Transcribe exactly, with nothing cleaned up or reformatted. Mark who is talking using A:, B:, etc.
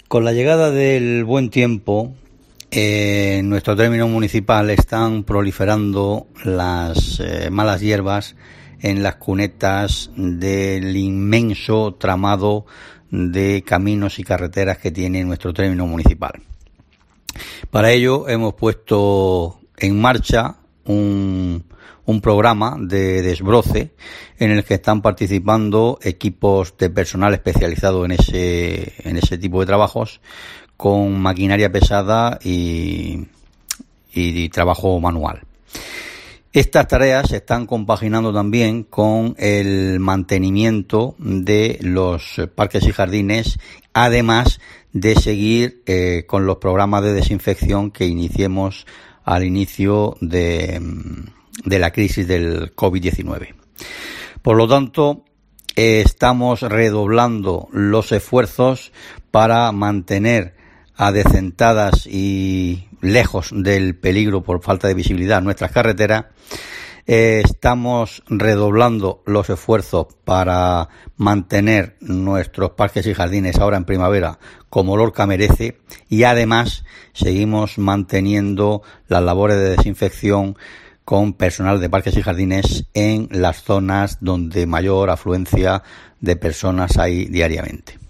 A: Con la llegada del buen tiempo, eh, en nuestro término municipal están proliferando las eh, malas hierbas en las cunetas del inmenso tramado de caminos y carreteras que tiene nuestro término municipal. Para ello hemos puesto en marcha un, un programa de desbroce en el que están participando equipos de personal especializado en ese, en ese tipo de trabajos, con maquinaria pesada y, y, y trabajo manual. Estas tareas se están compaginando también con el mantenimiento de los parques y jardines, además de seguir eh, con los programas de desinfección que iniciemos al inicio de, de la crisis del covid diecinueve. Por lo tanto, eh, estamos redoblando los esfuerzos para mantener adecentadas y lejos del peligro por falta de visibilidad nuestras carreteras. Eh, estamos redoblando los esfuerzos para mantener nuestros parques y jardines ahora en primavera como Lorca merece, y además seguimos manteniendo las labores de desinfección con personal de parques y jardines en las zonas donde mayor afluencia de personas hay diariamente.